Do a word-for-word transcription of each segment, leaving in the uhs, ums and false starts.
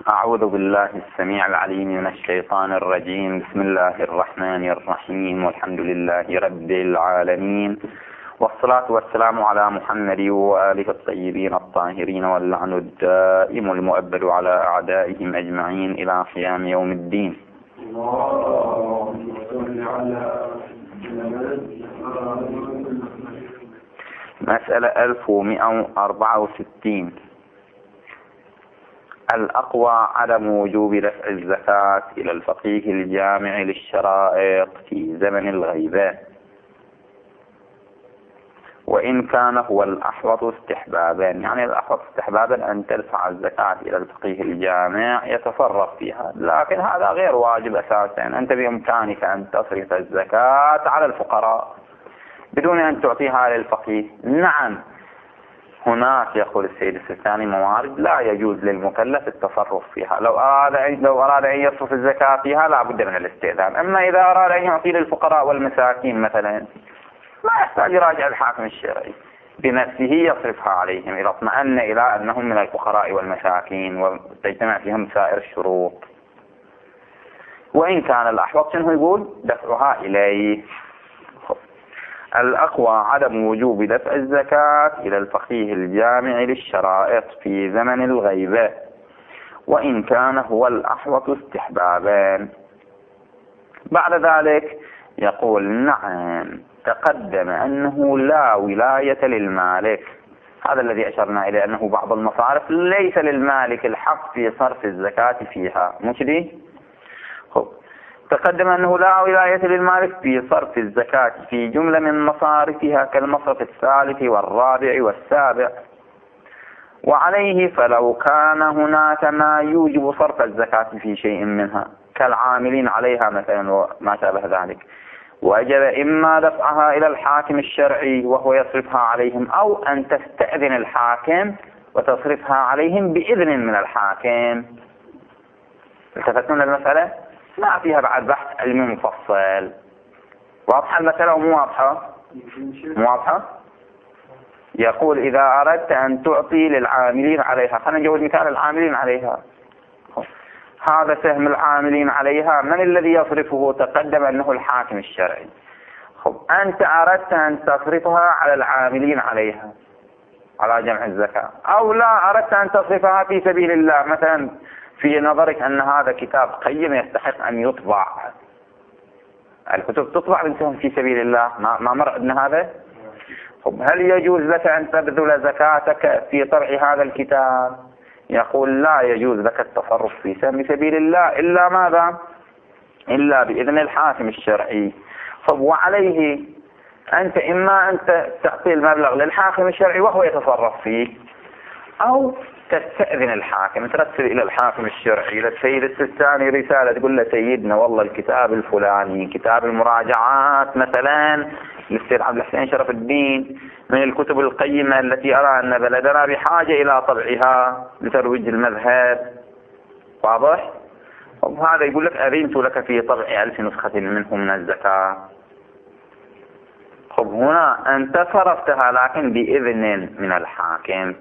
أعوذ بالله السميع العليم من الشيطان الرجيم. بسم الله الرحمن الرحيم، والحمد لله رب العالمين، والصلاة والسلام على محمد وآله الطيبين الطاهرين، واللعن الدائم المؤبد على أعدائهم أجمعين إلى قيام يوم الدين. مسألة ألف ومئة وأربعة وستين. الأقوى عدم وجوب دفع الزكاة إلى الفقيه الجامع للشرائط في زمن الغيبة، وإن كان هو الأحوط استحبابا. يعني الأحوط استحبابا أن تدفع الزكاة إلى الفقيه الجامع يتصرف فيها، لكن هذا غير واجب أساسا. أنت بإمكانك أن تصرف الزكاة على الفقراء بدون أن تعطيها للفقيه. نعم، هناك يقول السيد السيستاني موارد لا يجوز للمكلف التصرف فيها. لو أراد لو أراد أن يصرف الزكاة فيها لا بد من الاستئذان. أما إذا أراد أن يعطي للفقراء والمساكين مثلا ما يحتاج يراجع الحاكم الشرعي، بنفسه يصرفها عليهم إذا اطمأن إلى أنهم من الفقراء والمساكين وتجتمع فيهم سائر الشروط. وإن كان الأحوط شنو يقول؟ دفعها إليه. الأقوى عدم وجوب دفع الزكاة إلى الفقيه الجامع للشرائط في زمن الغيبة، وإن كان هو الأحوط استحبابا. بعد ذلك يقول نعم، تقدم أنه لا ولاية للمالك. هذا الذي أشرنا إليه، أنه بعض المصارف ليس للمالك الحق في صرف الزكاة فيها، مش دي؟ خب. تقدم أنه لا ولاية للمالك في صرف الزكاة في جملة من مصارفها كالمصرف الثالث والرابع والسابع، وعليه فلو كان هناك ما يوجب صرف الزكاة في شيء منها كالعاملين عليها مثلا وما شابه ذلك، وجب إما دفعها إلى الحاكم الشرعي وهو يصرفها عليهم، أو أن تستأذن الحاكم وتصرفها عليهم بإذن من الحاكم. التفتون المسألة؟ ما فيها بعد بحث علمي مفصل. واضحة المسألة ومو واضحة؟ مو واضحة؟ يقول إذا أردت أن تعطي للعاملين عليها، خلينا نجاوب مثال العاملين عليها. هذا سهم العاملين عليها، من الذي يصرفه؟ تقدم أنه الحاكم الشرعي. خب، أنت أردت أن تصرفها على العاملين عليها على جمع الزكاة، أو لا أردت أن تصرفها في سبيل الله، مثلا في نظرك أن هذا كتاب قيم يستحق أن يطبع. الكتب تطبع بنتهم في سبيل الله، ما, ما مر أن هذا. خب، هل يجوز لك أن تبذل زكاتك في طبع هذا الكتاب؟ يقول لا يجوز لك التصرف في سبيل الله إلا ماذا؟ إلا بإذن الحاكم الشرعي. خب، وعليه أنت إما أنت تعطي المبلغ للحاكم الشرعي وهو يتصرف فيه، أو تستأذن الحاكم، ترسل إلى الحاكم الشرعي، إلى السيد السيستاني رسالة تقول له سيدنا والله الكتاب الفلاني كتاب المراجعات مثلا للسيد عبد الحسين شرف الدين من الكتب القيمة التي أرى أن بلدنا بحاجة إلى طبعها لترويج المذهب. واضح؟ وهذا يقول لك أذنت لك في طبع ألف نسخة منه من الزكاة. خب، هنا أنت صرفتها لكن بإذن من الحاكم.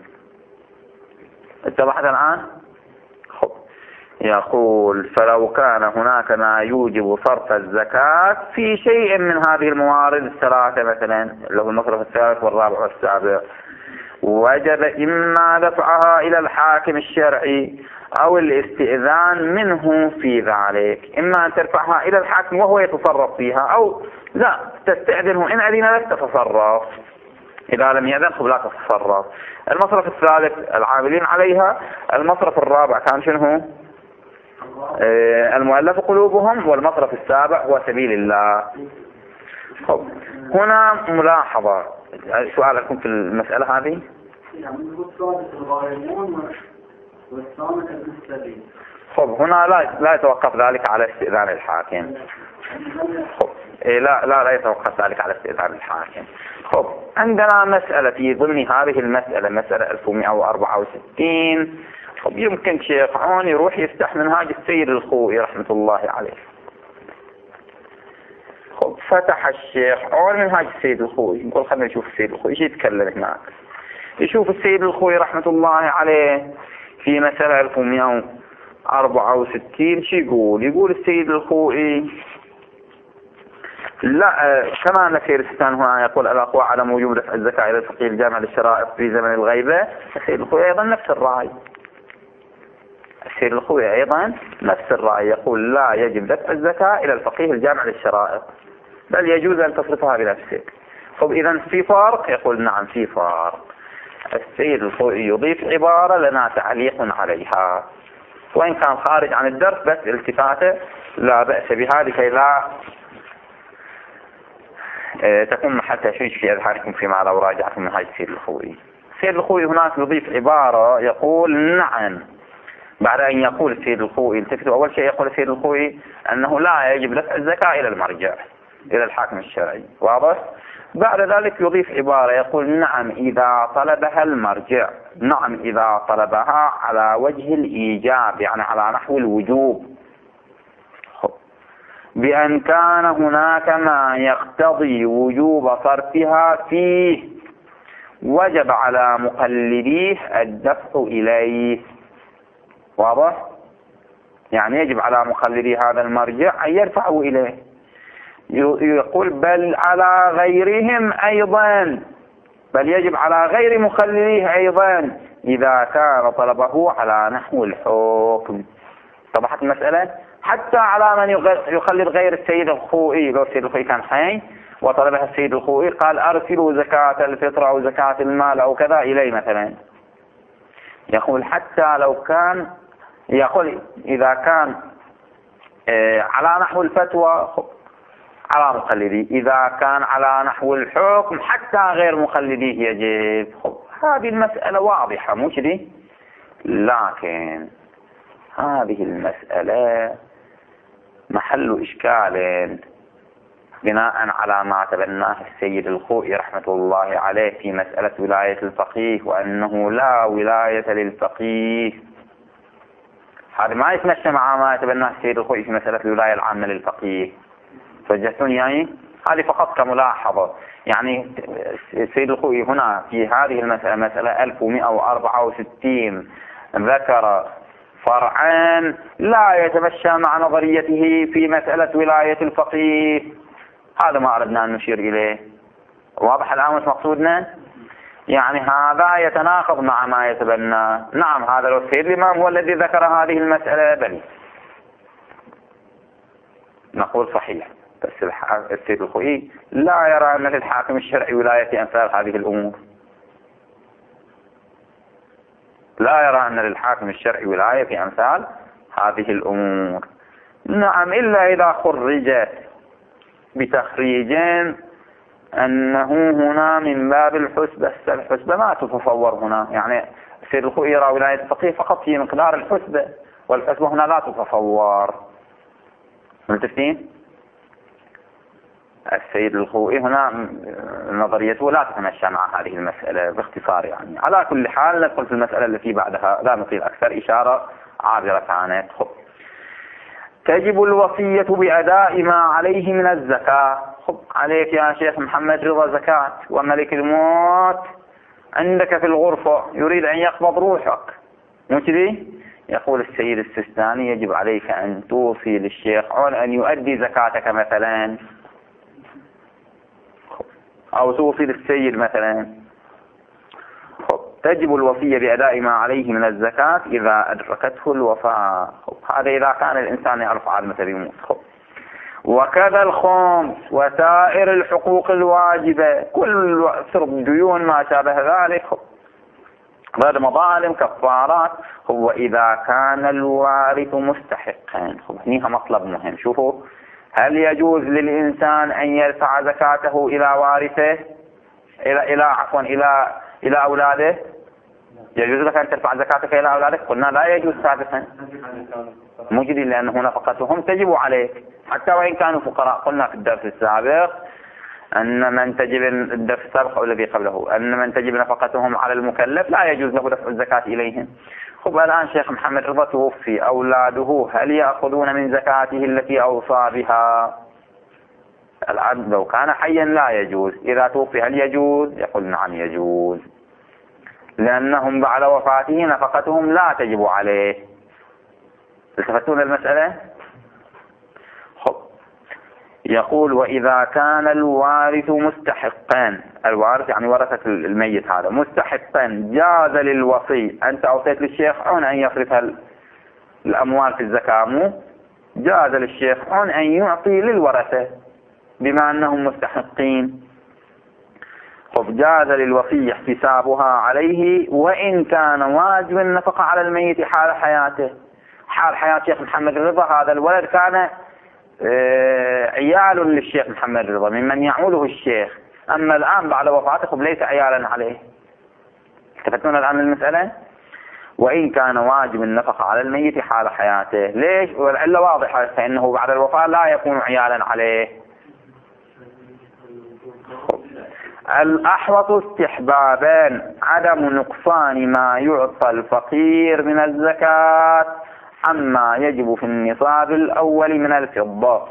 اتضحت الآن؟ خب، يقول فلو كان هناك ما يوجب صرف الزكاة في شيء من هذه الموارد الثلاثة مثلا اللي هو المصرف الثالث والرابع والسابع، وجب إما دفعها إلى الحاكم الشرعي أو الاستئذان منه في ذلك. إما أن ترفعها إلى الحاكم وهو يتصرف فيها، أو لا تستأذنه إن أذن لك تتصرف، إذا لم يأذن خب لا تتصرف. المصرف الثالث العاملين عليها. المصرف الرابع كان شنو؟ آه المؤلف قلوبهم. والمصرف السابع هو سبيل الله. خب، هنا ملاحظة، سؤالكم في المسألة هذه؟ خب، هنا لا لا يتوقف ذلك على استئذان الحاكم. خب، إيه لا لا لا يتوقف ذلك على استئذان الحاكم. خب، عندنا مسألة في ضمن هذه المسألة، مسألة ألف ومئة وأربعة وستين. خب، يمكن شيخ عون يروح يفتح منهاج السيد الخوئي رحمة الله عليه. خب، فتح الشيخ عون منهاج السيد الخوئي، نقول خلينا نشوف السيد الخوئي ايش يتكلم هناك. يشوف السيد الخوئي رحمة الله عليه في مسألة ألف ومئة أربعة وستين شي يقول يقول السيد الخوئي لا كما أن سيرستان هنا يقول الأقوى عدم وجوب دفع الزكاة إلى الفقيه الجامع للشرائط في زمن الغيبة. السيد الخوئي أيضا نفس الرأي. السيد الخوئي أيضا نفس الرأي يقول لا يجب دفع الزكاة إلى الفقيه الجامع للشرائط بل يجوز أن تصرفها بنفسك. طب إذا في فرق؟ يقول نعم في فرق. السيد الخوئي يضيف عبارة لنا تعليق عليها وإن كان خارج عن الدرس بس التفاته لا بأس بها لكي لا تكون محل تشويش في أذهانكم فيما لو راجعتم من هذا السيد الخوئي. السيد الخوئي هناك يضيف عبارة يقول نعم بعد أن يقول السيد الخوئي التفتوا أول شيء يقول السيد الخوئي أنه لا يجب دفع الزكاة إلى المرجع إلى الحاكم الشرعي واضح. بعد ذلك يضيف عبارة يقول نعم إذا طلبها المرجع نعم إذا طلبها على وجه الإيجاب يعني على نحو الوجوب بأن كان هناك ما يقتضي وجوب صرفها فيه وجب على مقلديه الدفع إليه واضح. يعني يجب على مقلدي هذا المرجع أن يدفعوا إليه. يقول بل على غيرهم أيضا بل يجب على غير مقلديه أيضا إذا كان طلبه على نحو الحكم. طبعت المسألة حتى على من يقلد غير السيد الخوئي. لو السيد الخوئي كان حي وطلبها السيد الخوئي قال أرسلوا زكاة الفطر أو زكاة المال أو كذا إليه مثلا يقول حتى لو كان يقول إذا كان على نحو الفتوى على مقلدي إذا كان على نحو الحكم حتى غير مقلديه يجب. هذه المسألة واضحة مو كده لكن هذه المسألة محل إشكال بناء على ما تبناه السيد الخوئي رحمة الله عليه في مسألة ولاية الفقيه وأنه لا ولاية للفقيه. هذا ما يتمشى مع ما تبناه السيد الخوئي في مسألة الولاية العامة للفقيه. توجهتون يعني هذه فقط كملاحظة. يعني السيد الخوئي هنا في هذه المسألة مسألة ألف ومئة وأربعة وستين ذكر فرعان لا يتمشى مع نظريته في مسألة ولاية الفقيه. هذا ما أردنا أن نشير إليه. واضح الآن مش مقصودنا؟ يعني هذا يتناقض مع ما يتبنى. نعم هذا لو السيد الإمام هو الذي ذكر هذه المسألة بل نقول صحيح بس السيد الخوئي لا يرى أن للحاكم الشرعي ولاية أمثال هذه الأمور. لا يرى أن للحاكم الشرعي ولاية في أمثال هذه الأمور. نعم إلا إذا خرجت بتخريجين أنه هنا من باب الحسبة. الحسبة ما تتصور هنا. يعني السيد الخوئي يرى ولاية الفقيه فقط في مقدار الحسبة والحسبة هنا لا تتصور. ملتفتين؟ السيد الخوئي هنا نظريته لا تتمشى مع هذه المسألة باختصار. يعني على كل حال ندخل في المسألة التي بعدها لا نطيل أكثر إشارة عابرة كانت. تجب الوصية بأداء ما عليه من الزكاة. خب عليك يا شيخ محمد رضا زكاة وملك الموت عندك في الغرفة يريد أن يقبض روحك مو كذي؟ يقول السيد السيستاني يجب عليك أن توصي للشيخ عون أن يؤدي زكاتك مثلا أو توصي للسيد مثلا. تجب الوصية بأداء ما عليه من الزكاة إذا أدركته الوفاة. هذا إذا كان الإنسان يعرف عاد مثل يموت. وكذا الخمس وسائر الحقوق الواجبة كل سرب ديون ما شابه ذلك غير مظالم كفارات هو إذا كان الوارث مستحقا. هنا مطلب مهم. شوفوا هل يجوز للإنسان أن يدفع زكاته إلى وارثه إلى إلى عفوا إلى إلى أولاده؟ يجوز لك أن تدفع زكاتك إلى أولادك؟ قلنا لا يجوز سابقا مجدي لأنه نفقتهم تجب عليك حتى وإن كانوا فقراء. قلنا في الدرس السابق أن من تجب الدرس السابق أو الذي قبله أن من تجب نفقتهم على المكلف لا يجوز له دفع الزكاة إليهم. خب الآن شيخ محمد رضا توفي أولاده هل يأخذون من زكاته التي أوصى بها؟ العبد لو كان حيا لا يجوز. إذا توفي هل يجوز؟ يقول نعم يجوز لأنهم بعد وفاته نفقتهم لا تجب عليه. التفتون المسألة. خب يقول وإذا كان الوارث مستحقا، الوارث يعني ورثة الميت هذا مستحقا، جاز للوصي، أنت أوصيت للشيخ عون أن يصرف الأموال في الزكاة، مو جاز للشيخ عون أن يعطي للورثة بما أنهم مستحقين. خب جاز للوصي احتسابها عليه وإن كان واجب النفقة على الميت حال حياته. حال حياة الشيخ محمد الرضا هذا الولد كان عيال للشيخ محمد الرضا ممن يعوله الشيخ، أما الآن بعد وفاته خب ليس عيالا عليه. التفتون الآن المسألة. وإن كان واجب النفقة على الميت حال حياته، ليش؟ والعلة واضحة، فإنه بعد الوفاة لا يكون عيالا عليه. الأحوط استحبابان، عدم نقصان ما يعطى الفقير من الزكاة عما يجب في النصاب الأول من الفضة.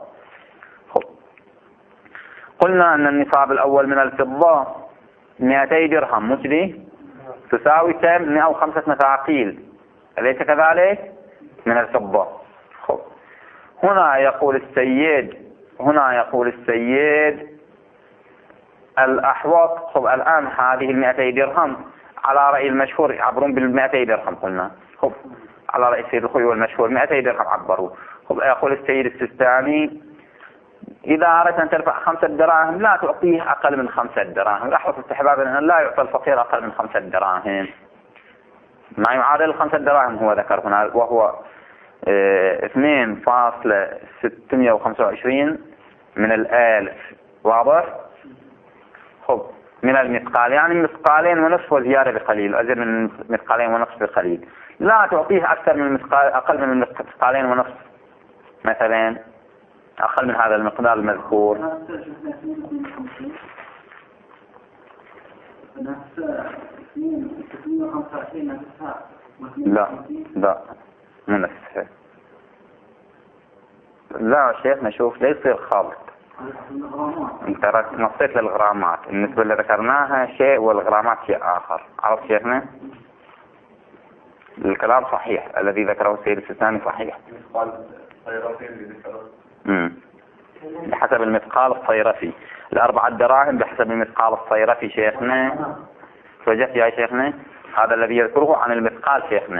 قلنا أن النصاب الأول من الفضة مئتي درهم مثلي تساوي كم؟ مئة وخمسة مثاقيل، أليس كذلك؟ من الفضة. خب. هنا يقول السيد هنا يقول السيد الأحوط. خب الآن هذه المئتي درهم على رأي المشهور يعبرون بالمئتي درهم قلنا. خب على رأي السيد الخوي والمشهور مئتي درهم عبروا. خب يقول السيد السيستاني إذا أردت أن ترفع خمسة دراهم لا تعطيه أقل من خمسة دراهم. الأحوط استحبابا أن لا يعطى الفقير أقل من خمسة دراهم، ما يعادل خمسة دراهم هو ذكر هنا، وهو اثنين فاصلة ستمائة وخمسة وعشرين من الآلف. واضح؟ خب من المثقال يعني مثقالين ونصف وزيادة بقليل، أزيد من مثقالين ونصف بقليل. لا تعطيه أكثر من مثقال، أقل من مثقالين ونصف مثلا، أقل من هذا المقدار المذكور. لا لا مو نفسه. لا شيخنا شوف لا يصير خلط. انت نصيت للغرامات، النسبة اللي ذكرناها شيء والغرامات شيء آخر. عرفت شيخنا؟ الكلام صحيح الذي ذكره السيد السيستاني صحيح. امم بحسب المثقال الصيرفي، الأربعة دراهم بحسب المثقال الصيرفي شيخنا. وجدت يا شيخنا هذا الذي يذكره عن المثقال شيخنا.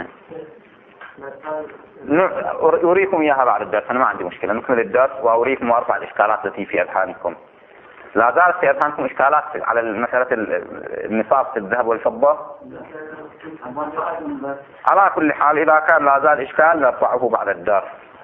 أريكم إياها بعد الدرس، أنا ما عندي مشكلة، نكمل الدرس وأريكم وأرفع الإشكالات التي في أذهانكم. لا زالت في أذهانكم إشكالات على مسألة النصاب في الذهب والفضة؟ على كل حال إذا كان لا زال إشكال نرفعه بعد الدرس.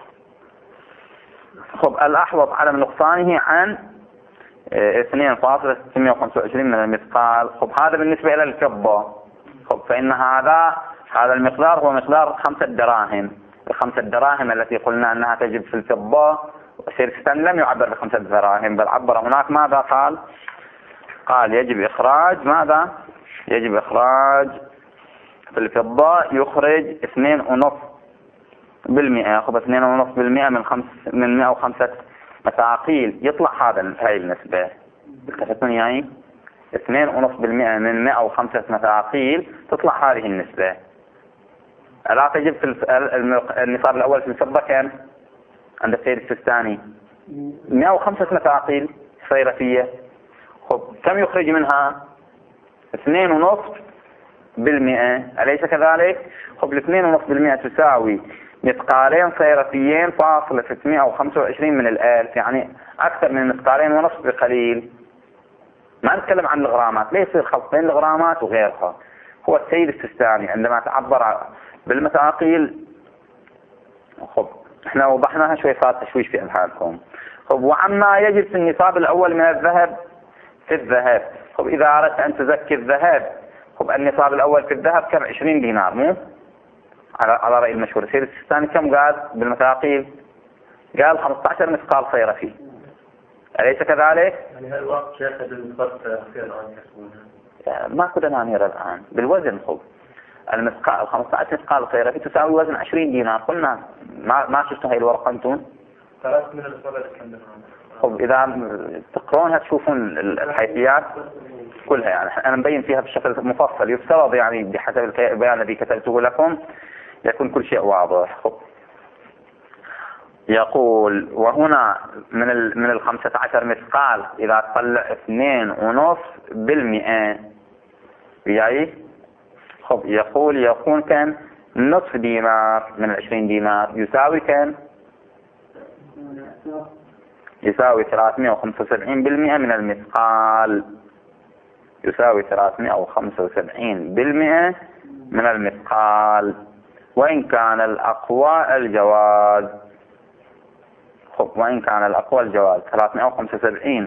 خب الأحوط عدم نقصانه عن اثنين فاصلة ستمائة وخمسة وعشرين من المثقال. خب هذا بالنسبة إلى الفضة. خب فإن هذا هذا المقدار هو مقدار خمسة دراهم. الخمسة دراهم التي قلنا أنها تجب في الفضة، سيرستان لم يعبر بخمسة دراهم بل عبر هناك ماذا قال؟ قال يجب إخراج ماذا؟ يجب إخراج في الفضة يخرج اثنين ونصف بالمئة، يأخذ اثنين ونصف بالمئة من خمس من مئة وخمسة مثاقيل، يطلع هذا هاي النسبة. التفتون يعني اثنين ونصف بالمئة من مئة وخمسة مثاقيل تطلع هذه النسبة. لا تجب في النصاب الأول في الفضة كان عند السيد السيستاني مئة وخمسة مثاقيل صيرفية. خب كم يخرج منها؟ اثنين ونصف بالمئة، أليس كذلك؟ خب الاثنين ونصف بالمئة تساوي مثقالين صيرفيين فاصلة ستمائة وخمسة وعشرين من الألف، يعني أكثر من مثقالين ونصف بقليل. ما نتكلم عن الغرامات، ليس يصير خلط بين الغرامات وغيرها. هو السيد السيستاني عندما تعبر بالمثاقيل. خب احنا وضحناها شوي صار تشويش في أذهانكم. خب وعما يجب في النصاب الأول من الذهب في الذهب. خب إذا أردت أن تزكي الذهب، خب النصاب الأول في الذهب كم؟ عشرين دينار، مو على على رأي المشهور. السيد السيستاني كم قال بالمثاقيل؟ قال خمسة عشر مثقال صيرفي، أليس كذلك؟ يعني هالوقت شيخ بالنسبة في الآن يحسبونها ما كنا نانير الآن بالوزن. خب المثقال خمسة عشر مثقال صيرفي تساوي وزن عشرين دينار. قلنا ما ما شفتوا هاي الورقة أنتم؟ ثلاث من الصلاة كم؟ خب إذا تقرونها تشوفون الحيثيات كلها، يعني أنا مبين فيها بشكل مفصل. يفترض يعني بحسب البيان الذي كتبته لكم يكون كل شيء واضح. خب يقول وهنا من ال من الخمسة عشر مثقال إذا تطلع اثنين ونص بالمئة وياي خب يقول يكون كان نصف دينار من العشرين دينار يساوي كان يساوي ثلاثمائة وخمسة وسبعين بالمئة من المثقال، يساوي ثلاثمائة وخمسة وسبعين بالمئة من المثقال، وإن كان الأقوى الجواز. خب وإن كان الأقوى الجواز ثلاثمائة وخمسة وسبعين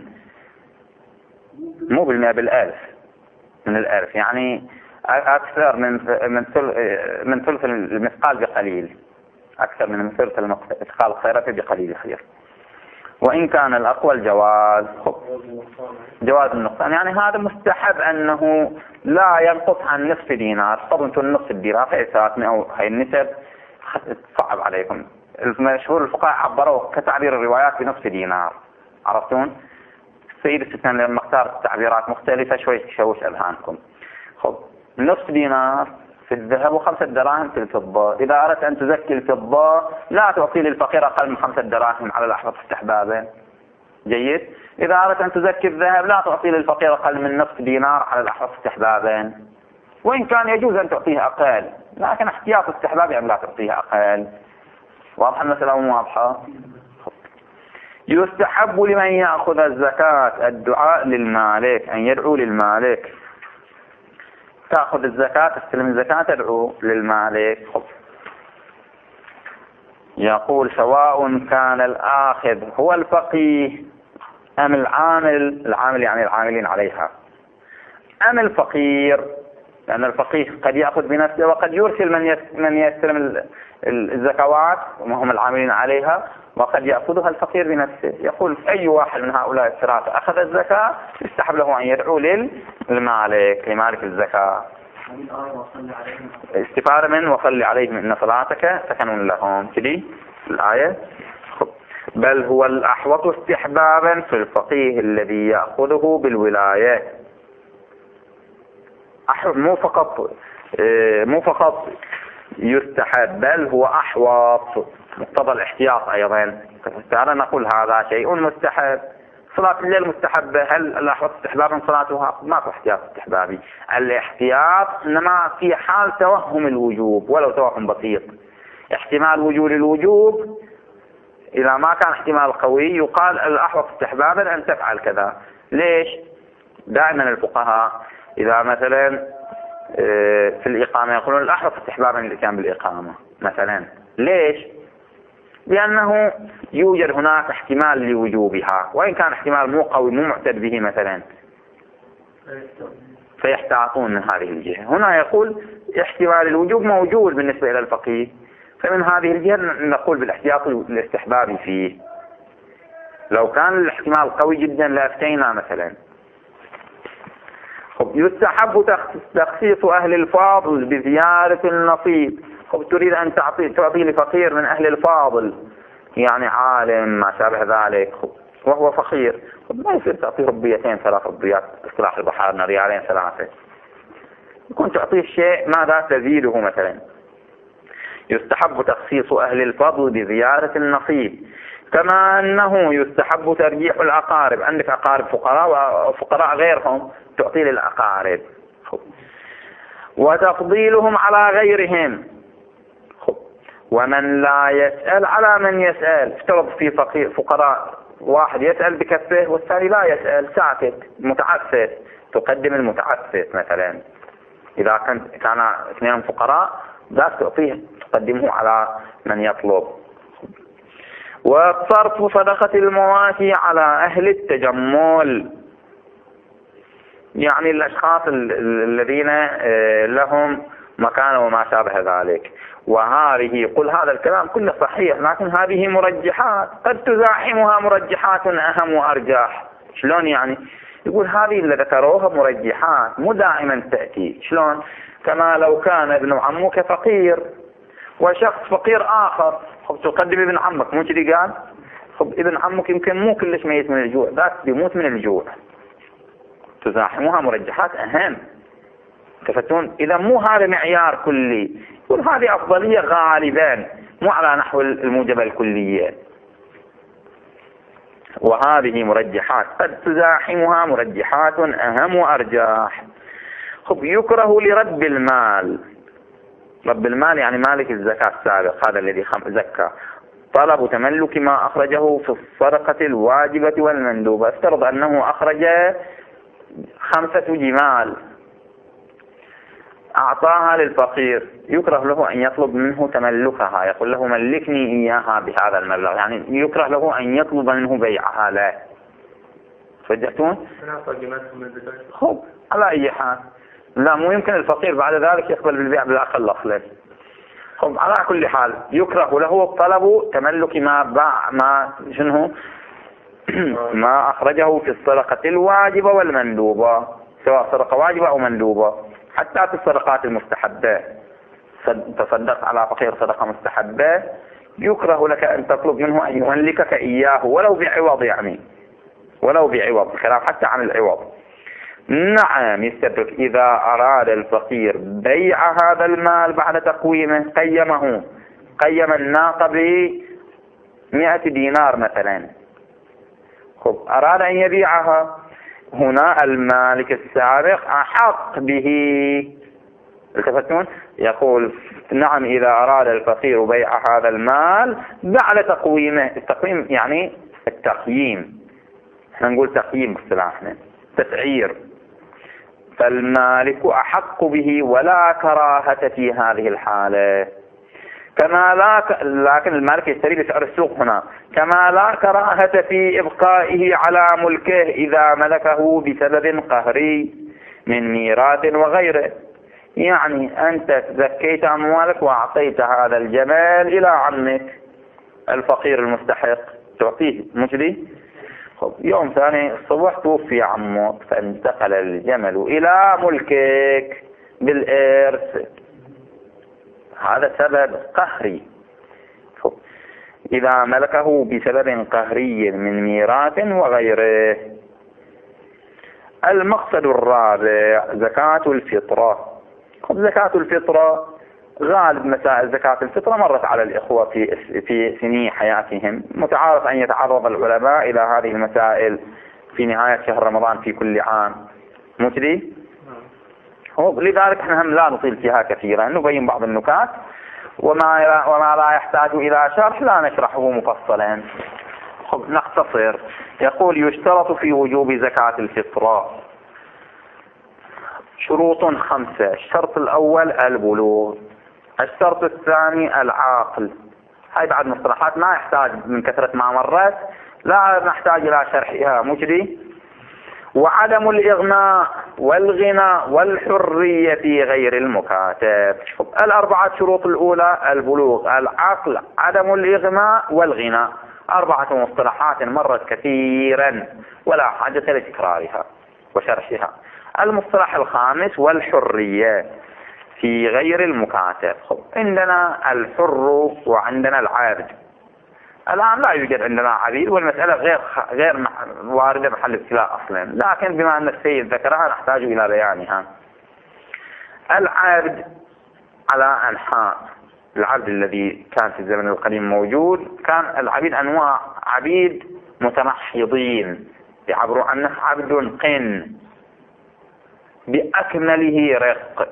مو بالمئة بالألف من الألف، يعني أكثر من من من ثلث المثقال بقليل، أكثر من ثلث المثقال خيرته بقليل خير. وإن كان الأقوى الجواز جواز النقصان، يعني هذا مستحب أنه لا ينقص عن نصف دينار. طب أنتم النصف الدينار هي ثلاثمائة، هي النسب صعب عليكم. المشهور الفقهاء عبروا كتعبير الروايات بنصف دينار، عرفتون؟ السيد السكان لما اختار تعبيرات مختلفة شوي تشوش أذهانكم. خب نصف دينار في الذهب وخمسة دراهم في الفضة. إذا أردت أن تزكي الفضة لا تعطي للفقير أقل من خمسة دراهم على الأحوط استحبابا. جيد. إذا أردت أن تزكي الذهب لا تعطي للفقير أقل من نصف دينار على الأحوط استحبابا، وإن كان يجوز أن تعطيه أقل، لكن احتياط استحباب أن لا تعطيه أقل. واضحة المسألة واضحة؟ يستحب لمن يأخذ الزكاة الدعاء للمالك، أن يدعو للمالك. تأخذ الزكاة تستلم الزكاة تدعو للمالك. يقول سواء كان الآخذ هو الفقيه أم العامل، العامل يعني العاملين عليها، أم الفقير، لأن الفقيه قد يأخذ بنفسه وقد يرسل من من يستلم الزكوات وهم العاملين عليها، وقد يأخذها الفقير بنفسه. يقول أي واحد من هؤلاء الثلاثة أخذ الزكاة يستحب له أن يدعو للمالك لمالك الزكاة. استفادة من وصل عليهم إن صلاتك سكن لهم كذي الآية. بل هو الأحوط استحبابا في الفقيه الذي يأخذه بالولاية. مو فقط مو فقط يستحب، بل هو أحوط، مقتضى الاحتياط أيضا. تعالى نقول هذا شيء مستحب. صلاة الليل مستحبة، هل الأحوط استحبابا صلاتها؟ ما في احتياط استحبابي. الاحتياط إنما في حال توهم الوجوب ولو توهم بسيط. احتمال وجود الوجوب إذا ما كان احتمال قوي يقال الأحوط استحبابا أن تفعل كذا. ليش؟ دائما الفقهاء إذا مثلا في الإقامة يقولون الأحوط استحبابا الإتيان بالإقامة مثلا. ليش؟ لأنه يوجد هناك احتمال لوجوبها، وإن كان احتمال مو قوي مو معتد به مثلا فيحتاطون من هذه الجهة. هنا يقول احتمال الوجوب موجود بالنسبة إلى الفقيه، فمن هذه الجهة نقول بالاحتياط الاستحبابي فيه. لو كان الاحتمال قوي جدا لافتينا مثلا. يستحب تخصيص أهل الفاضل بزيارة النصيب. خب تريد أن تعطي تعطي لفقير من أهل الفاضل، يعني عالم ما شابه ذلك وهو فقير، ما يصير تعطيه ربيتين ثلاث ربيات إصلاح البحارنا ريالين ثلاثة، يكون تعطيه شيء ماذا تزيده مثلا. يستحب تخصيص أهل الفضل بزيارة النصيب، كما أنه يستحب ترجيح الأقارب. عندك أقارب فقراء وفقراء غيرهم تعطي للأقارب، وتفضيلهم على غيرهم. ومن لا يسأل على من يسأل. افترض في فقير فقراء واحد يسأل بكفه والثاني لا يسأل ساكت متعفف، تقدم المتعفف مثلا. إذا كان كان اثنين فقراء ذاك تعطيه تقدمه على من يطلب. وصرف صدقة المواشي على أهل التجمل، يعني الأشخاص الذين لهم مكان وما شابه ذلك. وهذه قل هذا الكلام كله صحيح، لكن هذه مرجحات قد تزاحمها مرجحات أهم وأرجح. شلون يعني؟ يقول هذه اللي ذكروها مرجحات مو دائما تأتي. شلون؟ كما لو كان ابن عمك فقير وشخص فقير آخر، خب تقدم ابن عمك مو كذي قال؟ خب ابن عمك يمكن مو كلش ميت من الجوع، ذاك بيموت من الجوع. تزاحمها مرجحات أهم. تفتون؟ إذا مو هذا معيار كلي، يقول هذه أفضلية غالبا مو على نحو الموجبة الكلية. وهذه مرجحات قد تزاحمها مرجحات أهم وأرجح. خب يكره لرب المال، رب المال يعني مالك الزكاة السابق، هذا الذي زكى، طلب تملك ما أخرجه في الصدقة الواجبة والمندوبة. افترض أنه أخرج خمسة جمال أعطاها للفقير، يكره له أن يطلب منه تملكها، يقول له ملكني إياها بهذا المبلغ، يعني يكره له أن يطلب منه بيعها لا. فجأتون؟ خب على أي حال لا، مو يمكن الفقير بعد ذلك يقبل بالبيع بالأقل أصلا. خب على كل حال يكره له طلب تملك ما باع ما شنو ما أخرجه في الصدقة الواجبة والمندوبة، سواء صدقة واجبة أو مندوبة، حتى في الصدقات المستحبة. تصدق على فقير صدقة مستحبة، يكره لك أن تطلب منه أن يملكك إياه ولو بعوض، يعني ولو بعوض، الكلام حتى عن العوض. نعم يستدرك إذا أراد الفقير بيع هذا المال بعد تقويمه، قيمه قيم الناقة بمئة دينار مثلا، خب أراد أن يبيعها، هنا المالك السابق أحق به. التفتون؟ يقول نعم إذا أراد الفقير بيع هذا المال بعد تقويمه. التقويم يعني التقييم، احنا نقول تقييم باصطلاحنا تسعير، فالمالك أحق به ولا كراهة في هذه الحالة. كما لا ك... لكن المالك يشتري بسعر السوق هنا، كما لا كراهة في إبقائه على ملكه إذا ملكه بسبب قهري من ميراث وغيره. يعني أنت زكيت أموالك وأعطيت هذا الجمال إلى عمك الفقير المستحق، تعطيه مجري. خب يوم ثاني الصبح توفي عمك، فانتقل الجمل إلى ملكك بالإرث، هذا سبب قهري. إذا ملكه بسبب قهري من ميراث وغيره. المقصد الرابع زكاة الفطرة. زكاة الفطرة غالب مسائل زكاة الفطرة مرت على الإخوة في في سنين حياتهم، متعارف أن يتعرض العلماء إلى هذه المسائل في نهاية شهر رمضان في كل عام، مو كذي؟ لذلك احنا هم لا نطيل فيها كثيرا، نبين بعض النكات، وما وما لا يحتاج إلى شرح لا نشرحه مفصلا. خب نختصر. يقول يشترط في وجوب زكاة الفطرة شروط خمسة. الشرط الأول البلوغ، الشرط الثاني العاقل. هاي بعد مصطلحات ما يحتاج من كثرة ما مرت لا نحتاج إلى شرحها، مو كذي؟ وعدم الإغناء والغنى والحرية في غير المكاتب. الأربعة شروط الأولى البلوغ، العقل، عدم الإغناء والغنى، أربعة مصطلحات مرت كثيرا ولا حاجة لتكرارها وشرحها. المصطلح الخامس والحرية في غير المكاتب. عندنا الحر وعندنا العابد. الآن لا يوجد عندنا عبيد، والمسألة غير غير واردة محل ابتلاء أصلا، لكن بما أن السيد ذكرها نحتاج إلى بيانها. العبد على أنحاء. العبد الذي كان في الزمن القديم موجود، كان العبيد أنواع، عبيد متمحضين يعبروا عنه عبد قن بأكمله رق.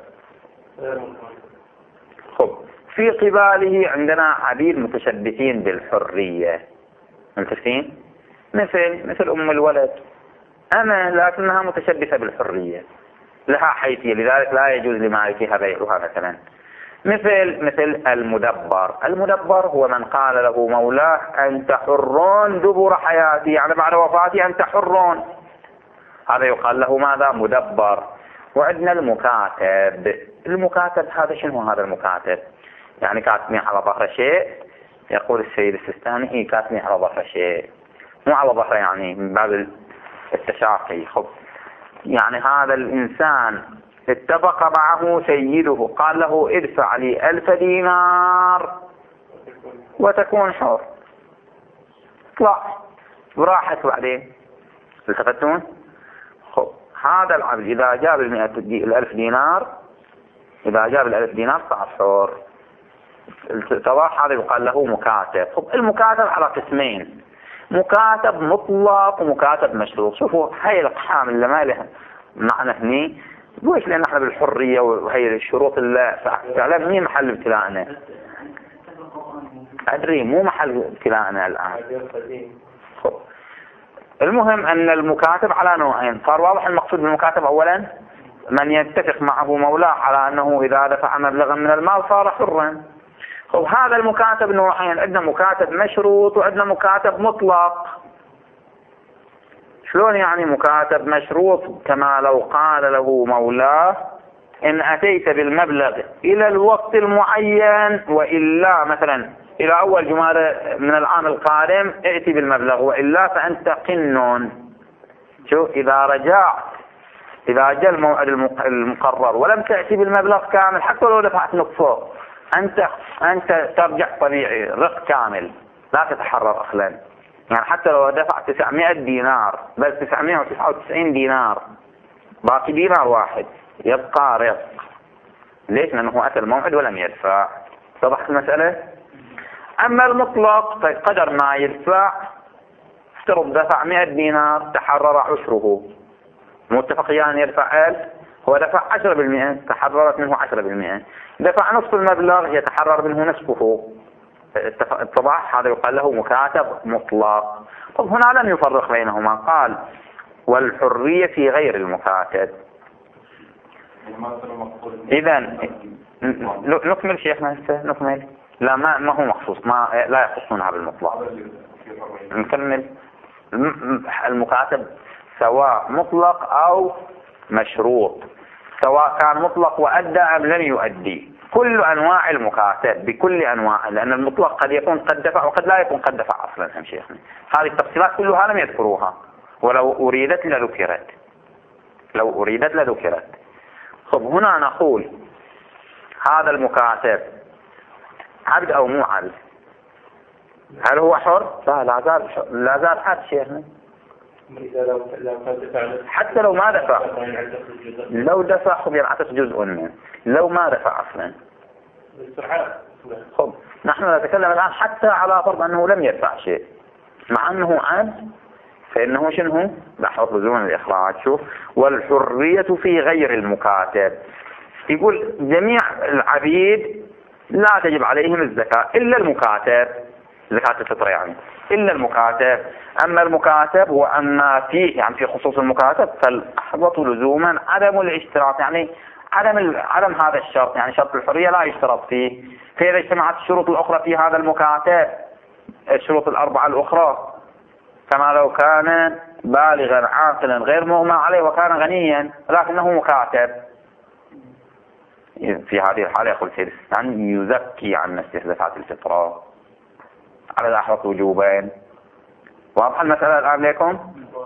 خب في قباله عندنا عبيد متشبثين بالحرية، متفقين؟ مثل مثل أم الولد، أما لكنها متشبثة بالحرية، لها حيثية، لذلك لا يجوز لمالكها بيعها مثلا. مثل مثل المدبر. المدبر هو من قال له مولاه أنت حرون دبر حياتي، يعني بعد وفاتي أنت حرون، هذا يقال له ماذا؟ مدبر. وعندنا المكاتب. المكاتب هذا شنو هذا المكاتب؟ يعني كاتبين على ظهر شيء، يقول السيد السيستاني هي كاتبين على ظهر شيء، مو على ظهر يعني من باب التشاقي. خب يعني هذا الإنسان اتفق معه سيده، قال له ادفع لي ألف دينار وتكون حر، اطلع براحت بعدين. التفتون؟ خب هذا العبد إذا جاب المئة دي الألف دينار، إذا جاب الألف دينار صار حر. التضاح هذا يقال له مكاتب. خب المكاتب على قسمين، مكاتب مطلق ومكاتب مشروط. شوفوا هاي الأقحام اللي ما لها معنى هني، ليش؟ لأن احنا بالحرية وهي الشروط اللي فعلا مين محل ابتلاءنا؟ أدري مو محل ابتلاءنا الآن. المهم أن المكاتب على نوعين. صار واضح المقصود بالمكاتب. أولا من يتفق معه مولاه على أنه إذا دفع مبلغا من المال صار حرا. وهذا المكاتب نوعين، عندنا مكاتب مشروط وعندنا مكاتب مطلق. شلون يعني مكاتب مشروط؟ كما لو قال له مولاه إن أتيت بالمبلغ إلى الوقت المعين وإلا مثلا إلى أول جمادى من العام القادم ائتي بالمبلغ وإلا فأنت قن. شو إذا رجعت إذا جاء الموعد المقرر ولم تأتي بالمبلغ كامل حتى لو دفعت نصفه أنت أنت ترجع طبيعي رق كامل لا تتحرر أصلا. يعني حتى لو دفعت تسعمائة دينار بل تسعمائة وتسعة وتسعين دينار باقي دينار واحد يبقى رق. ليش؟ لأنه أتى الموعد ولم يدفع. صدقت المسألة. أما المطلق قدر ما يدفع، افترض دفع مئة دينار تحرر عشره، متفقيان يدفع ألف، هو دفع عشرة بالمئة تحررت منه عشرة بالمئة، دفع نصف المبلغ يتحرر منه نصفه. اتضح؟ هذا يقال له مكاتب مطلق. طب هنا لم يفرق بينهما، قال والحرية في غير المكاتب. إذا نكمل شيخنا هسه نكمل. لا ما ما هو مخصوص، ما لا يخصونها بالمطلق. نكمل. المكاتب سواء مطلق أو مشروط، سواء كان مطلق وأدى أم لم يؤدي، كل أنواع المكاتب بكل أنواع، لأن المطلق قد يكون قد دفع وقد لا يكون قد دفع أصلا. هم شيخنا هذه التفصيلات كلها لم يذكروها، ولو أريدت لذكرت لو أريدت لذكرت. خب هنا نقول هذا المكاتب عبد أو مو عبد؟ هل هو حر؟ لا لا زال لا زال عبد شيخنا. حتى لو ما دفع، لو دفع خب ينعكس جزء منه، لو ما دفع أصلا. خب نحن نتكلم الآن حتى على فرض أنه لم يدفع شيء مع أنه عبد، فإنه شنو؟ بحث لزوم الإخراج. شوف والحرية في غير المكاتب، يقول جميع العبيد لا تجب عليهم الزكاة إلا المكاتب، زكاة الفطر يعني، إلا المكاتب. أما المكاتب وأما فيه يعني في خصوص المكاتب فالأحوط لزوما عدم الاشتراط، يعني عدم عدم هذا الشرط، يعني شرط الحرية لا يشترط فيه. فإذا اجتمعت الشروط الأخرى في هذا المكاتب، الشروط الأربعة الأخرى، كما لو كان بالغا عاقلا غير مغمى عليه وكان غنيا لكنه مكاتب، في هذه الحالة يقول سيد السن يزكي عن نفسه زكاة الفطرة على الأحوط وجوبين. واضح المسألة الآن لكم؟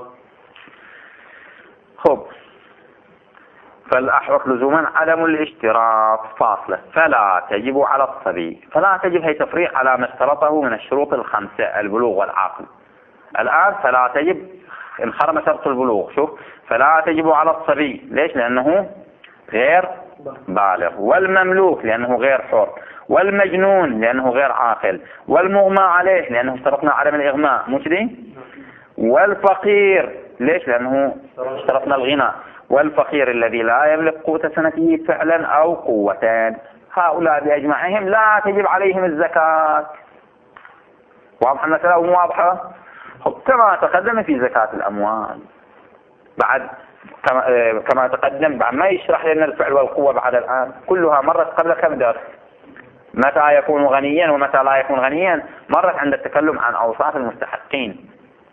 خب فالأحوط لزوما عدم الاشتراط فاصلة فلا تجب على الصبي. فلا تجب هي تفريق على ما اشترطه من الشروط الخمسة البلوغ والعقل. الآن فلا تجب انخرم شرط البلوغ. شوف فلا تجب على الصبي، ليش؟ لأنه غير بالغ، والمملوك لأنه غير حر، والمجنون لأنه غير عاقل، والمغمى عليه لأنه اشترطنا عدم الإغماء مو كذي، والفقير ليش؟ لأنه اشترطنا الغنى، والفقير الذي لا يملك قوت سنته فعلا أو قوتان. هؤلاء بأجمعهم لا تجب عليهم الزكاة. واضح المسألة أو مو واضحة؟ كما تقدم في زكاة الأموال بعد كما, كما تقدم بعد ما يشرح لنا الفعل والقوة بعد الآن كلها مرت قبل كم درس، متى يكون غنيا ومتى لا يكون غنيا، مرت عند التكلم عن أوصاف المستحقين.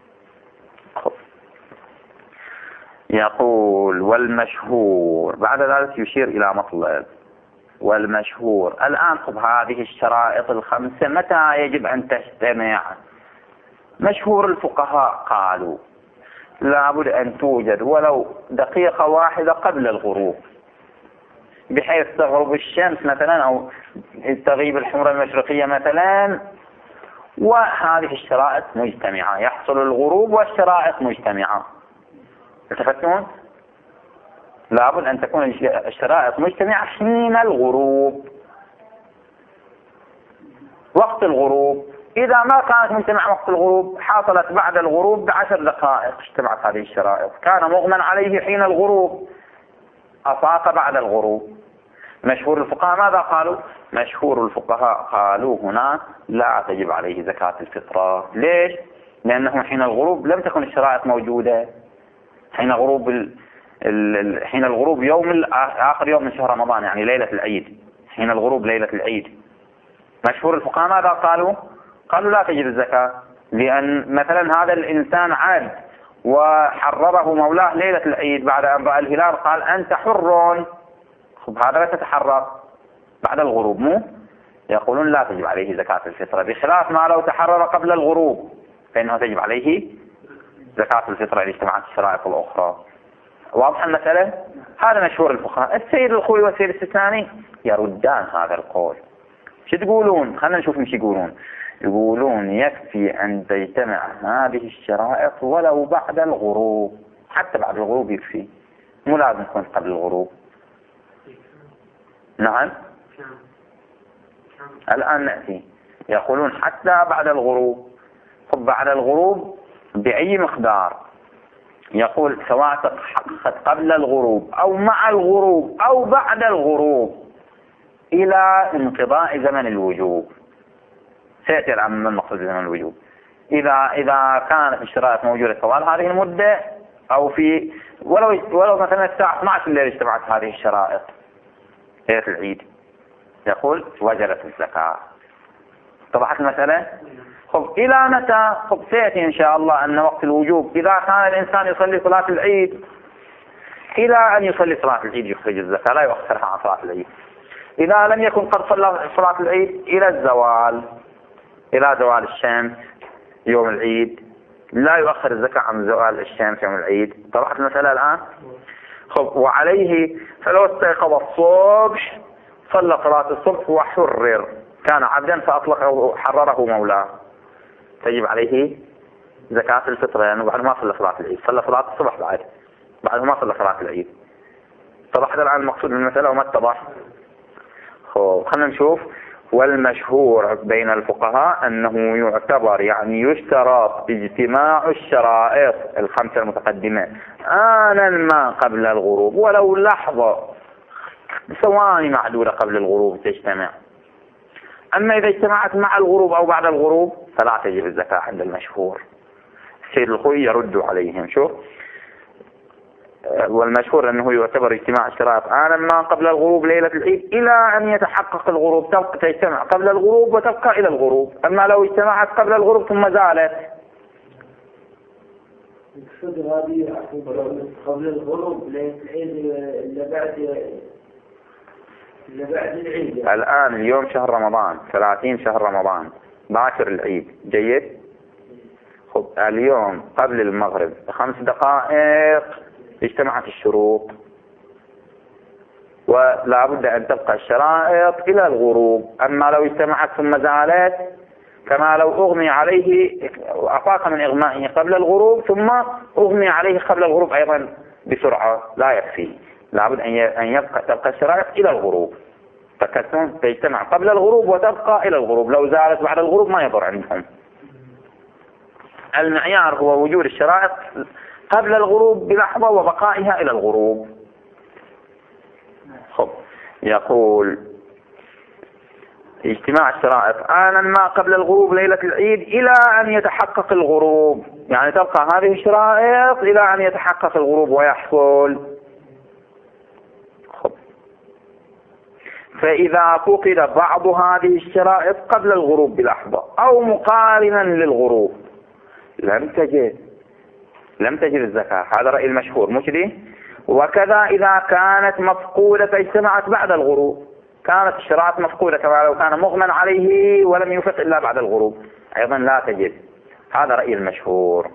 يقول والمشهور، بعد ذلك يشير إلى مطلب والمشهور. الآن خب هذه الشرائط الخمسة متى يجب أن تجتمع؟ مشهور الفقهاء قالوا لابد أن توجد ولو دقيقة واحدة قبل الغروب، بحيث تغرب الشمس مثلا أو تغيب الحمرة المشرقية مثلا، وهذه الشرائط مجتمعة، يحصل الغروب والشرائط مجتمعة. التفتون؟ لابد أن تكون الشرائط مجتمعة حين الغروب، وقت الغروب إذا ما كانت مجتمع وقت الغروب حصلت بعد الغروب بعشر دقائق اجتمعت هذه الشرائط، كان مغمى عليه حين الغروب، أفاق بعد الغروب. مشهور الفقهاء ماذا قالوا؟ مشهور الفقهاء قالوا هنا لا تجب عليه زكاة الفطرة. ليش؟ لأنه حين الغروب لم تكن الشرائط موجودة. حين غروب ال... ال... حين الغروب يوم ال... آخر يوم من شهر رمضان، يعني ليلة العيد، حين الغروب ليلة العيد. مشهور الفقهاء ماذا قالوا؟ قالوا لا تجب الزكاة، لأن مثلا هذا الإنسان عاد وحرره مولاه ليلة العيد بعد أن رأى الهلال قال أنت حر، خب هذا لا تتحرر بعد الغروب، مو يقولون لا تجب عليه زكاة الفطرة، بخلاف ما لو تحرر قبل الغروب فإنه تجب عليه زكاة الفطرة إذا اجتمعت الشرائط الأخرى. واضح المسألة؟ هذا مشهور الفقهاء. السيد الخوي والسيد السيستاني يردان هذا القول. شو تقولون؟ خلنا نشوف مش يقولون. يقولون يكفي أن تجتمع هذه الشرائط ولو بعد الغروب، حتى بعد الغروب يكفي، مو لازم يكون قبل الغروب. نعم الآن نأتي. يقولون حتى بعد الغروب. طب بعد الغروب بأي مقدار؟ يقول سواء تحققت قبل الغروب أو مع الغروب أو بعد الغروب إلى انقضاء زمن الوجوب. سيأتي الآن من المقصود زمن الوجوب. إذا إذا كانت الشرائط موجودة طوال هذه المدة، أو في ولو ولو مثلا الساعة اثني عشر الليل اجتمعت هذه الشرائط ليلة العيد، يقول وجبت الزكاة. طبعت المسألة؟ خب إلى متى؟ خب سيأتي إن شاء الله أن وقت الوجوب إذا كان الإنسان يصلي صلاة العيد إلى أن يصلي صلاة العيد يخرج الزكاة، لا يؤخرها عن صلاة العيد. إذا لم يكن قد صلى صلاة العيد إلى الزوال، إلى زوال الشمس يوم العيد، لا يؤخر الزكاة عن زوال الشمس يوم العيد. طبعت المسألة الآن؟ خب وعليه فلو استيقظ الصبح صلى صلاة الصبح وحرر، كان عبدا فأطلقه حرره مولاه، تجب عليه زكاة الفطرة لأنه يعني بعد ما صلى صلاة العيد، صلى صلاة الصبح بعد بعد ما صلى صلاة العيد. طبعا الآن المقصود من المسألة وما اتضح. خلنا نشوف. والمشهور بين الفقهاء أنه يعتبر يعني يشترط اجتماع الشرائط الخمسة المتقدمة آنا ما قبل الغروب، ولو لحظة ثواني معدودة قبل الغروب تجتمع. أما إذا اجتمعت مع الغروب أو بعد الغروب فلا تجب الزكاة عند المشهور. السيد الخوي يرد عليهم. شو والمشهور أنه يعتبر اجتماع الشرائط آنا ما قبل الغروب ليلة العيد إلى أن يتحقق الغروب، تبقى تجتمع قبل الغروب وتبقى إلى الغروب. أما لو اجتمعت قبل الغروب ثم زالت قبل الغروب ليلة العيد اللي بعد اللي بعد العيد. الآن اليوم شهر رمضان، ثلاثين شهر رمضان، باكر العيد، جيد. خب اليوم قبل المغرب بخمس دقائق اجتمعت الشروط، ولا بد أن تبقى الشرائط إلى الغروب. أما لو اجتمعت ثم زالت كما لو أغمي عليه، أفاق من إغمائه قبل الغروب ثم أغمي عليه قبل الغروب أيضا بسرعة، لا يكفي، لا بد أن يبقى تبقى الشرائط إلى الغروب. فكتون تجتمع قبل الغروب وتبقى إلى الغروب، لو زالت بعد الغروب ما يضر عندهم. المعيار هو وجود الشرائط قبل الغروب بلحظة وبقائها إلى الغروب. خب يقول اجتماع الشرائط آنا ما قبل الغروب ليلة العيد إلى أن يتحقق الغروب، يعني تبقى هذه الشرائط إلى أن يتحقق الغروب ويحصل. خب فإذا فقد بعض هذه الشرائط قبل الغروب بلحظة أو مقارنا للغروب لم تجد لم تجد الزكاة. هذا رأي المشهور مش دي. وكذا إذا كانت مفقودة فاجتمعت بعد الغروب، كانت الشرائط مفقودة كما لو كان مغمى عليه ولم يفق إلا بعد الغروب، أيضا لا تجد. هذا رأي المشهور.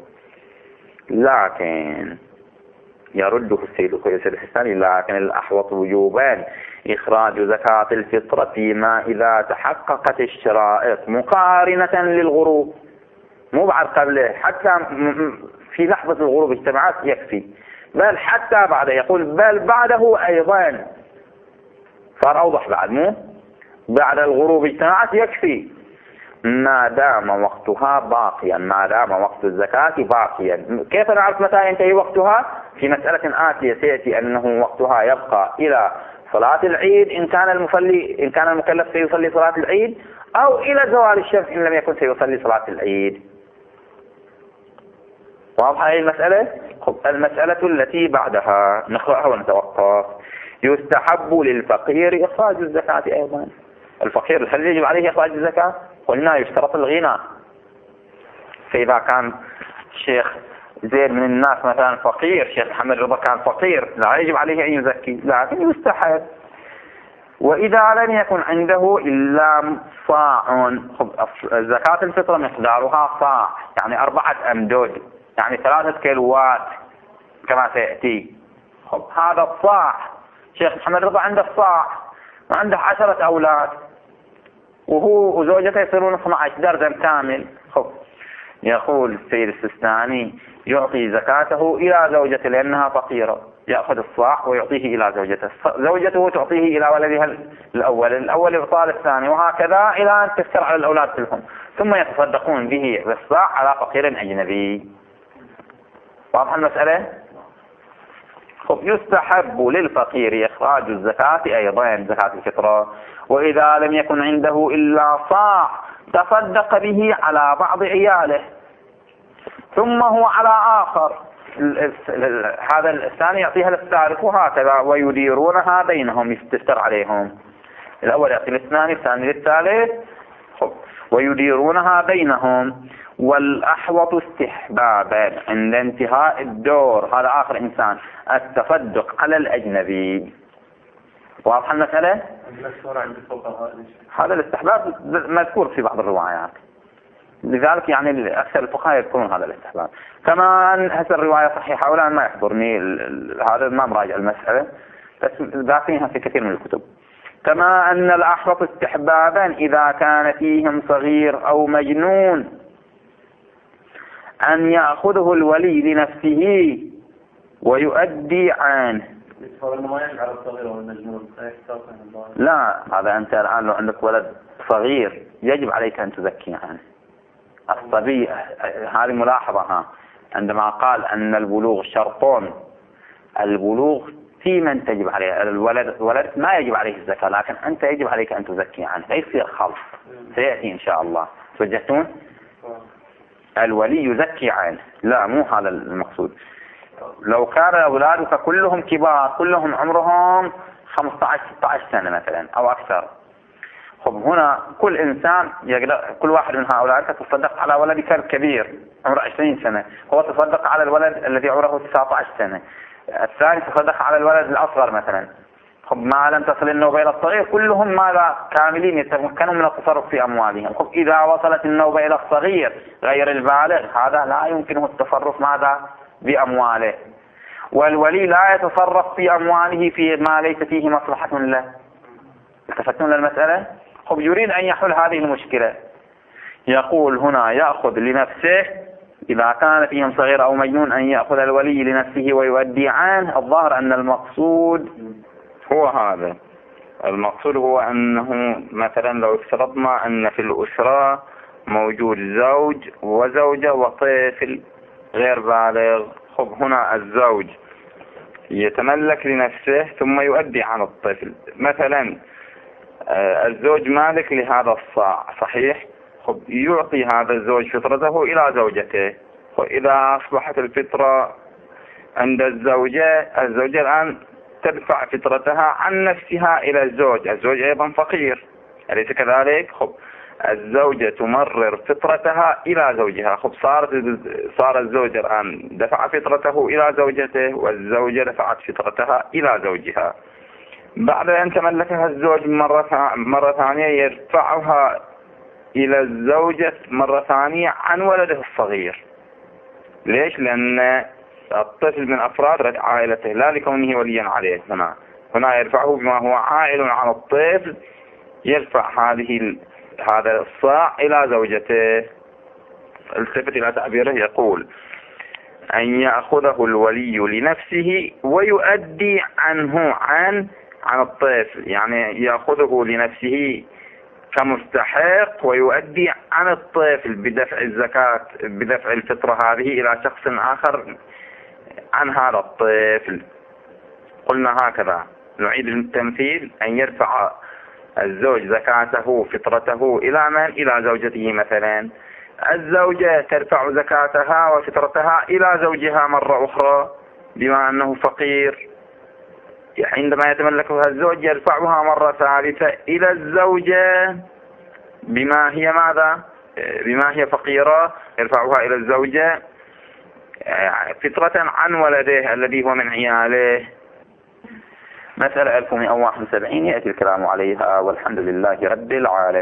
لكن يرده السيد الحساني لكن الأحوط وجوبان إخراج زكاة الفطرة فيما إذا تحققت الشرائط مقارنة للغروب، مو بعد قبله، حتى في لحظة الغروب اجتمعت يكفي، بل حتى بعد، يقول بل بعده أيضا، صار أوضح بعد، مو بعد الغروب اجتمعت يكفي. ما دام وقتها باقيا، ما دام وقت الزكاة باقيا. كيف نعرف متى ينتهي وقتها؟ في مسألة آتية سيأتي أنه وقتها يبقى إلى صلاة العيد إن كان المصلي إن كان المكلف سيصلي صلاة العيد، أو إلى زوال الشمس إن لم يكن سيصلي صلاة العيد. واضحة هذه المسألة؟ المسألة التي بعدها نقرأها ونتوقف. يستحب للفقير إخراج الزكاة أيضا. الفقير هل يجب عليه إخراج الزكاة؟ قلنا يشترط الغنى. فإذا كان الشيخ زيد من الناس مثلا فقير، شيخ محمد رضا كان فقير، لا يجب عليه أن يزكي، لكن يستحب. وإذا لم يكن عنده إلا صاع، زكاة الفطر مقدارها صاع، يعني أربعة أمدود، يعني ثلاثة كيلوات كما سيأتي. خب هذا الصاع، شيخ محمد رضا عنده الصاع وعنده عشرة أولاد، وهو وزوجته يصيرون اثني عشر درجا كامل. خب يقول السيد السيستاني يعطي زكاته إلى زوجته لأنها فقيرة، يأخذ الصاع ويعطيه إلى زوجته، زوجته تعطيه إلى ولدها الأول، الأول يعطى الثاني، وهكذا إلى أن تكثر على الأولاد كلهم، ثم يتصدقون به بالصاع على فقير أجنبي. واضح المسألة؟ خب يستحب للفقير إخراج الزكاة أيضا، زكاة الفطرة. وإذا لم يكن عنده إلا صاع تصدق به على بعض عياله، ثم هو على آخر، هذا الثاني يعطيها للثالث، وهكذا، ويديرونها بينهم، يستر عليهم، الأول يعطي للثاني، الثاني للثالث، ويديرونها بينهم. والأحوط استحبابا عند انتهاء الدور، هذا آخر إنسان، التصدق على الأجنبي. واضح المسألة؟ هذا الاستحباب مذكور في بعض الروايات، لذلك يعني أكثر الفقهاء يذكرون هذا الاستحباب. كما أن هذه الرواية صحيحة، ولا ما يحضرني هذا، ما مراجع المسألة، بس ذاكرينها في كثير من الكتب. كما أن الأحوط استحبابا إذا كان فيهم صغير أو مجنون أن يأخذه الولي لنفسه ويؤدي عنه. لا، هذا أنت الآن لو عندك ولد صغير يجب عليك أن تزكي عنه. الصبي، هذه ملاحظة، ها عندما قال أن البلوغ شرطون، البلوغ في من تجب عليه، الولد الولد ما يجب عليه الزكاة، لكن أنت يجب عليك أن تزكي عنه، لا يصير خلط، سيأتي إن شاء الله. توجهتون؟ الولي يزكي عنه، لا مو هذا المقصود. لو كان أولادك كلهم كبار، كلهم عمرهم خمسة عشر ستة عشر سنة مثلا أو أكثر، خب هنا كل إنسان يقدر، كل واحد من هؤلاء تصدق على ولدك الكبير عمره عشرين سنة، هو تصدق على الولد الذي عمره تسعة عشر سنة، الثاني تصدق على الولد الأصغر مثلا. خب ما لم تصل النوبة إلى الصغير كلهم ماذا كاملين يتمكنون من التصرف في أموالهم. خب إذا وصلت النوبة إلى الصغير غير البالغ، هذا لا يمكنه التصرف ماذا بأمواله، والولي لا يتصرف في أمواله في ما ليس فيه مصلحة له. التفتون للمسألة؟ خب يريد أن يحل هذه المشكلة، يقول هنا يأخذ لنفسه إذا كان فيهم صغير أو مجنون أن يأخذ الولي لنفسه ويؤدي عنه. الظاهر أن المقصود هو هذا، المقصود هو أنه مثلا لو افترضنا أن في الأسرة موجود زوج وزوجة وطفل غير بالغ، خب هنا الزوج يتملك لنفسه ثم يؤدي عن الطفل. مثلا الزوج مالك لهذا الصاع صحيح، خب يعطي هذا الزوج فطرته إلى زوجته، وإذا أصبحت الفطرة عند الزوجة، الزوجة الآن تدفع فطرتها عن نفسها إلى الزوج، الزوج أيضا فقير أليس كذلك؟ خب الزوجة تمرر فطرتها إلى زوجها، خب صارت صار الزوج الآن دفع فطرته إلى زوجته، والزوجة دفعت فطرتها إلى زوجها. بعد أن تملكها الزوج مرة مرة ثانية يدفعها إلى الزوجة مرة ثانية عن ولده الصغير. ليش؟ لأن الطفل من أفراد عائلته لا لكونه وليا عليه، هنا هنا يدفعه بما هو عائل عن الطفل، يدفع هذه هذا الصاع إلى زوجته. التفت إلى تعبيره، يقول أن يأخذه الولي لنفسه ويؤدي عنه عن عن الطفل، يعني يأخذه لنفسه كمستحق، ويؤدي عن الطفل بدفع الزكاة بدفع الفطرة هذه إلى شخص آخر عن هذا الطفل. قلنا هكذا نعيد التمثيل: أن يرفع الزوج زكاته فطرته إلى من؟ إلى زوجته مثلا. الزوجة ترفع زكاتها وفطرتها إلى زوجها مرة أخرى بما أنه فقير، عندما يتملكها الزوج يرفعها مرة ثالثة إلى الزوجة بما هي ماذا؟ بما هي فقيرة، يرفعها إلى الزوجة فطرة عن ولده الذي هو من عياله. مسألة ألف ومئة وواحد وسبعين يأتي الكلام عليها، والحمد لله رب العالمين.